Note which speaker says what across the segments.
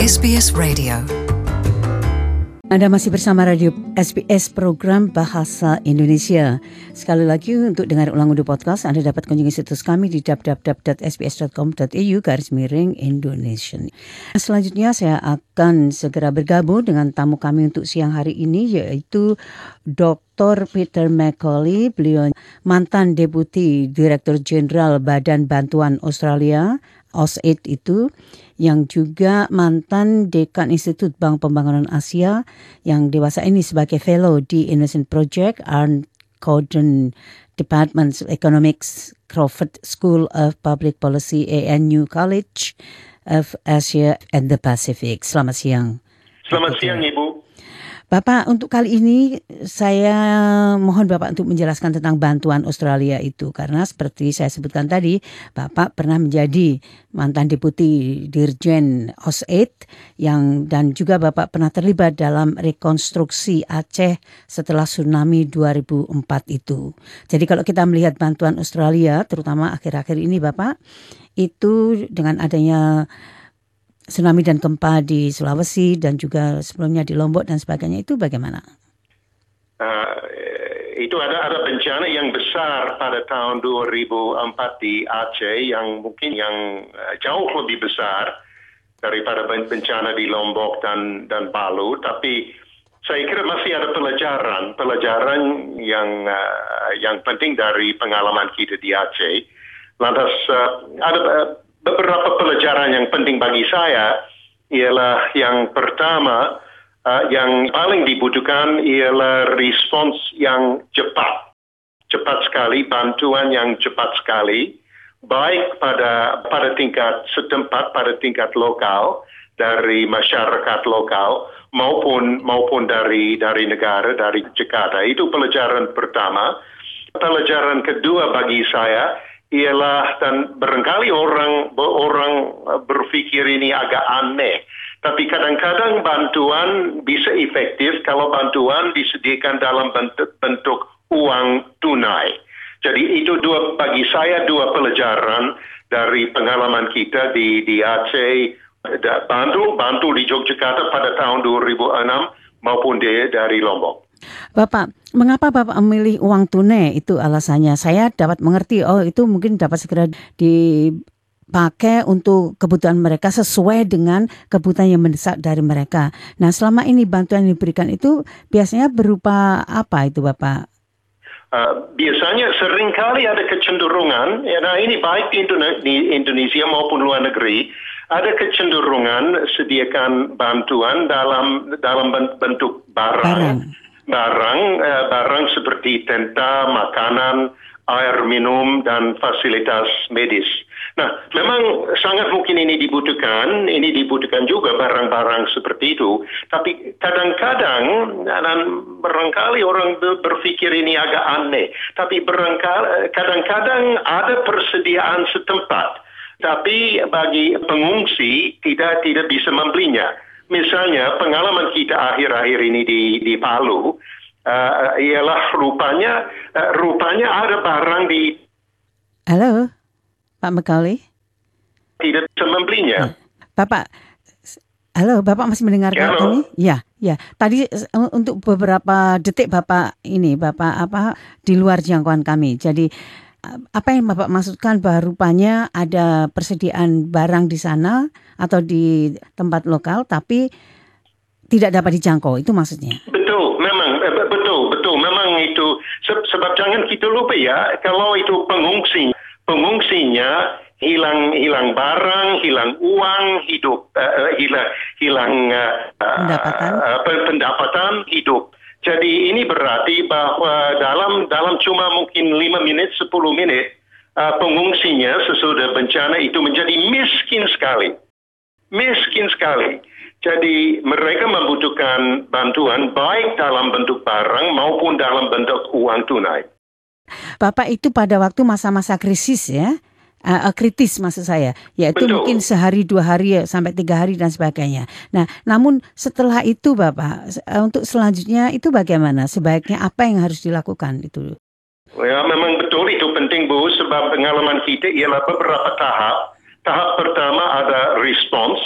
Speaker 1: SBS Radio.
Speaker 2: Anda masih bersama Radio SBS program Bahasa Indonesia. Sekali lagi untuk dengar ulang audio podcast, Anda dapat kunjungi situs kami di www.sbs.com.au/Indonesia. Selanjutnya saya akan segera bergabung dengan tamu kami untuk siang hari ini, yaitu Dr. Peter McCauley. Beliau mantan Deputi Direktur Jenderal Badan Bantuan Australia, AusAid itu, yang juga mantan Dekan Institut Bank Pembangunan Asia, yang dewasa ini sebagai Fellow di Innocent Project and Corden Department of Economics, Crawford School of Public Policy, ANU College of Asia and the Pacific. Selamat siang.
Speaker 3: Selamat siang, Ibu.
Speaker 2: Bapak, untuk kali ini saya mohon Bapak untuk menjelaskan tentang bantuan Australia itu. Karena seperti saya sebutkan tadi, Bapak pernah menjadi mantan Deputi Dirjen AusAid dan juga Bapak pernah terlibat dalam rekonstruksi Aceh setelah tsunami 2004 itu. Jadi kalau kita melihat bantuan Australia, terutama akhir-akhir ini Bapak, itu dengan adanya tsunami dan gempa di Sulawesi dan juga sebelumnya di Lombok dan sebagainya, itu bagaimana?
Speaker 3: Itu ada bencana yang besar pada tahun 2004 di Aceh yang mungkin jauh lebih besar daripada bencana di Lombok dan Palu. Tapi saya kira masih ada pelajaran yang penting dari pengalaman kita di Aceh. Lantas ada beberapa pelajaran yang penting bagi saya ialah yang pertama, yang paling dibutuhkan ialah respons yang cepat sekali, bantuan yang cepat sekali, baik pada tingkat setempat, pada tingkat lokal dari masyarakat lokal maupun dari negara, dari Jakarta. Itu pelajaran pertama. Pelajaran kedua bagi saya ialah, dan barangkali orang berpikir ini agak aneh, tapi kadang-kadang bantuan bisa efektif kalau bantuan disediakan dalam bentuk uang tunai. Jadi itu bagi saya dua pelajaran dari pengalaman kita di Aceh, bantu di Yogyakarta pada tahun 2006 maupun dari Lombok.
Speaker 2: Bapak, mengapa Bapak memilih uang tunai? Itu alasannya. Saya dapat mengerti, itu mungkin dapat segera dipakai untuk kebutuhan mereka sesuai dengan kebutuhan yang mendesak dari mereka. Nah, selama ini bantuan yang diberikan itu biasanya berupa apa itu Bapak?
Speaker 3: Biasanya seringkali ada kecenderungan, ini baik di Indonesia maupun luar negeri, ada kecenderungan sediakan bantuan dalam bentuk barang seperti tenda, makanan, air minum, dan fasilitas medis. Nah, memang sangat mungkin ini dibutuhkan juga barang-barang seperti itu. Tapi kadang-kadang, dan barangkali orang berpikir ini agak aneh, tapi kadang-kadang ada persediaan setempat, tapi bagi pengungsi tidak bisa membelinya. Misalnya pengalaman kita akhir-akhir ini di Palu ialah rupanya ada barang di.
Speaker 2: Halo, Pak McCauley.
Speaker 3: Tidak bisa membelinya.
Speaker 2: Bapak masih mendengarkan kami? Ya. Tadi untuk beberapa detik Bapak di luar jangkauan kami. Jadi apa yang Bapak maksudkan bahwa rupanya ada persediaan barang di sana atau di tempat lokal tapi tidak dapat dijangkau, itu maksudnya?
Speaker 3: Betul, memang itu sebab jangan kita lupa ya, kalau itu pengungsinya hilang barang, hilang uang, hilang pendapatan hidup. Jadi ini berarti bahwa dalam cuma mungkin 5 menit, 10 menit, pengungsinya sesudah bencana itu menjadi miskin sekali. Jadi mereka membutuhkan bantuan baik dalam bentuk barang maupun dalam bentuk uang tunai.
Speaker 2: Bapak, itu pada waktu masa-masa krisis ya? Kritis maksud saya, yaitu betul. Mungkin sehari, 2 hari sampai 3 hari dan sebagainya. Nah, namun setelah itu Bapak, untuk selanjutnya itu bagaimana? Sebaiknya apa yang harus dilakukan itu?
Speaker 3: Ya, memang betul itu penting Bu, sebab pengalaman kita ialah beberapa tahap. Tahap pertama ada respons,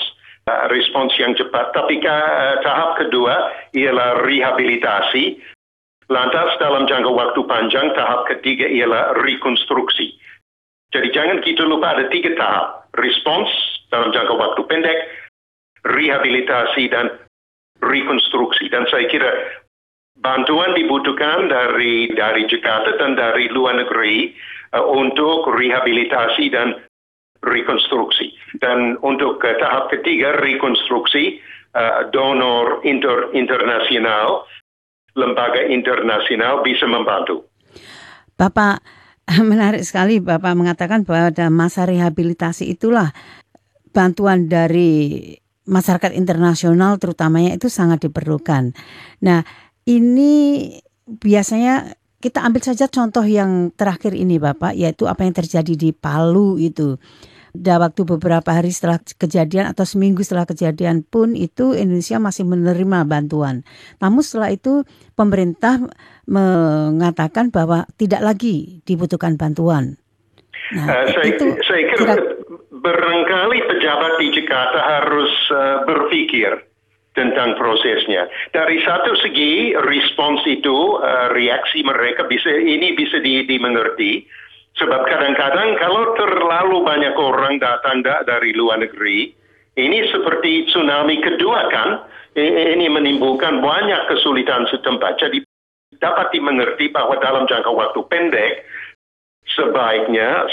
Speaker 3: respons yang cepat. Tapi tahap kedua ialah rehabilitasi. Lantas dalam jangka waktu panjang, tahap ketiga ialah rekonstruksi. Jadi jangan kita lupa ada 3 tahap. Respons dalam jangka waktu pendek, rehabilitasi dan rekonstruksi. Dan saya kira bantuan dibutuhkan dari Jakarta dan dari luar negeri untuk rehabilitasi dan rekonstruksi. Dan untuk tahap ketiga, rekonstruksi, donor internasional, lembaga internasional bisa membantu.
Speaker 2: Bapak, menarik sekali Bapak mengatakan bahwa dalam masa rehabilitasi itulah bantuan dari masyarakat internasional terutamanya itu sangat diperlukan. Nah, ini biasanya kita ambil saja contoh yang terakhir ini Bapak, yaitu apa yang terjadi di Palu itu. Waktu beberapa hari setelah kejadian atau seminggu setelah kejadian pun itu Indonesia masih menerima bantuan. Namun setelah itu pemerintah mengatakan bahwa tidak lagi dibutuhkan bantuan. Nah,
Speaker 3: saya kira barangkali pejabat di Jakarta harus berpikir tentang prosesnya. Dari satu segi respons itu, reaksi mereka bisa dimengerti. Sebab kadang-kadang kalau terlalu banyak orang datang dari luar negeri, ini seperti tsunami kedua kan, ini menimbulkan banyak kesulitan setempat. Jadi dapat dimengerti bahwa dalam jangka waktu pendek, sebaiknya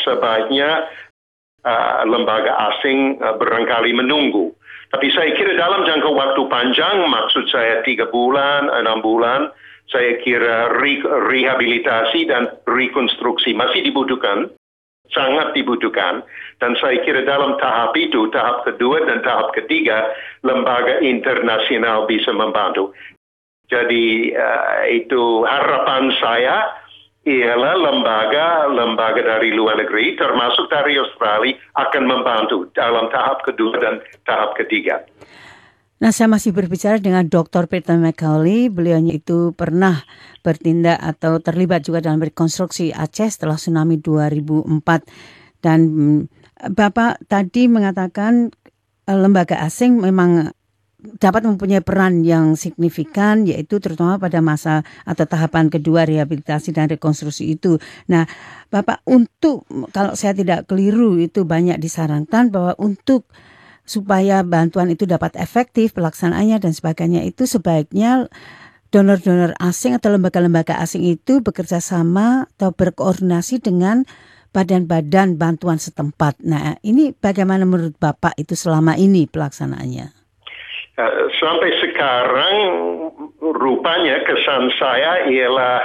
Speaker 3: lembaga asing barangkali menunggu. Tapi saya kira dalam jangka waktu panjang, maksud saya 3 bulan, 6 bulan, saya kira rehabilitasi dan rekonstruksi masih dibutuhkan, sangat dibutuhkan. Dan saya kira dalam tahap itu, tahap kedua dan tahap ketiga, lembaga internasional bisa membantu. Jadi itu harapan saya ialah lembaga dari luar negeri, termasuk dari Australia, akan membantu dalam tahap kedua dan tahap ketiga.
Speaker 2: Nah, saya masih berbicara dengan Dr. Peter McCauley. Beliaunya itu pernah bertindak atau terlibat juga dalam rekonstruksi Aceh setelah tsunami 2004. Dan Bapak tadi mengatakan lembaga asing memang dapat mempunyai peran yang signifikan, yaitu terutama pada masa atau tahapan kedua rehabilitasi dan rekonstruksi itu. Nah, Bapak, kalau saya tidak keliru itu banyak disarankan bahwa supaya bantuan itu dapat efektif pelaksanaannya dan sebagainya, itu sebaiknya donor-donor asing atau lembaga-lembaga asing itu bekerja sama atau berkoordinasi dengan badan-badan bantuan setempat. Nah, ini bagaimana menurut Bapak itu selama ini pelaksanaannya?
Speaker 3: Sampai sekarang rupanya kesan saya ialah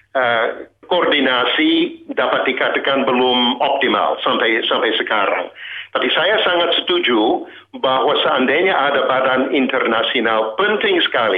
Speaker 3: koordinasi dapat dikatakan belum optimal sampai sekarang. Tapi saya sangat setuju bahwa seandainya ada badan internasional, penting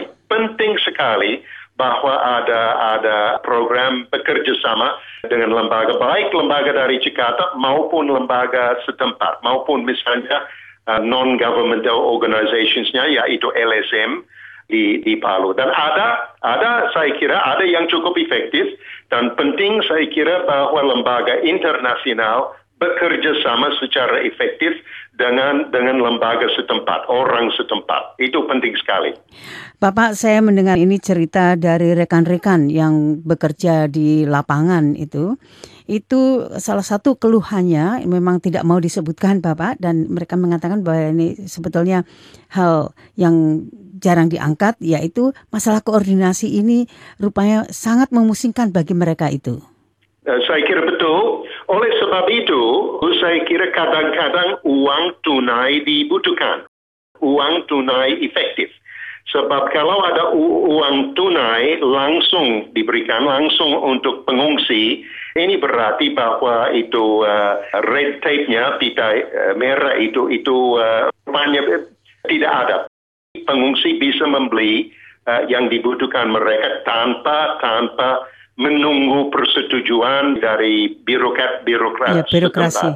Speaker 3: sekali bahwa ada program bekerja sama dengan lembaga, baik lembaga dari Jakarta maupun lembaga setempat, maupun misalnya non-governmental organizations-nya, yaitu LSM di Palu. Dan saya kira ada yang cukup efektif, dan penting saya kira bahwa lembaga internasional bekerja sama secara efektif dengan lembaga setempat, orang setempat. Itu penting sekali.
Speaker 2: Bapak, saya mendengar ini cerita dari rekan-rekan yang bekerja di lapangan itu salah satu keluhannya memang tidak mau disebutkan Bapak, dan mereka mengatakan bahwa ini sebetulnya hal yang jarang diangkat, yaitu masalah koordinasi ini rupanya sangat memusingkan bagi mereka itu.
Speaker 3: Saya kira betul. Oleh sebab itu, saya kira kadang-kadang uang tunai dibutuhkan. Uang tunai efektif. Sebab kalau ada uang tunai langsung diberikan langsung untuk pengungsi, ini berarti bahwa itu red tape-nya, pita merah itu rupanya tidak ada. Pengungsi bisa membeli yang dibutuhkan mereka tanpa menunggu persetujuan dari birokrasi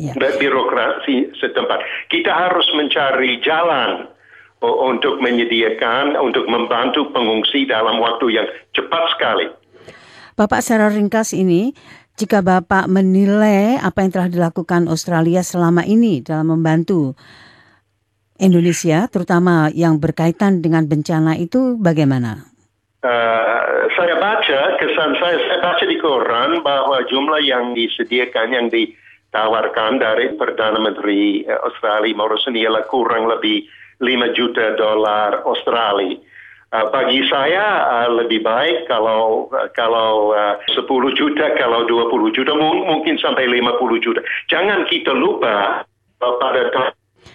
Speaker 3: setempat. Kita harus mencari jalan untuk menyediakan, untuk membantu pengungsi dalam waktu yang cepat sekali.
Speaker 2: Bapak, secara ringkas ini, jika Bapak menilai apa yang telah dilakukan Australia selama ini dalam membantu Indonesia, terutama yang berkaitan dengan bencana itu bagaimana?
Speaker 3: Saya baca, saya baca di koran bahwa jumlah yang disediakan, yang ditawarkan dari Perdana Menteri Australia Morrison ialah kurang lebih $5 juta Australia. Bagi saya lebih baik kalau 10 juta, kalau 20 juta, mungkin sampai 50 juta. Jangan kita lupa pada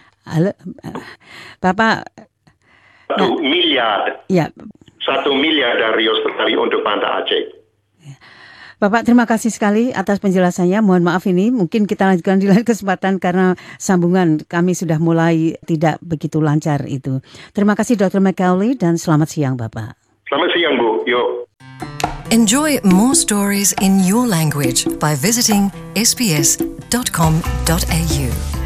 Speaker 2: Bapak
Speaker 3: 1 miliar.
Speaker 2: Ya.
Speaker 3: 1 miliar dari Australia untuk Banda Aceh.
Speaker 2: Bapak, terima kasih sekali atas penjelasannya. Mohon maaf ini, mungkin kita lanjutkan di lain kesempatan karena sambungan kami sudah mulai tidak begitu lancar itu. Terima kasih Dr. McCauley dan selamat siang Bapak.
Speaker 3: Selamat siang Bu. Yo.
Speaker 1: Enjoy more stories in your language by visiting sbs.com.au.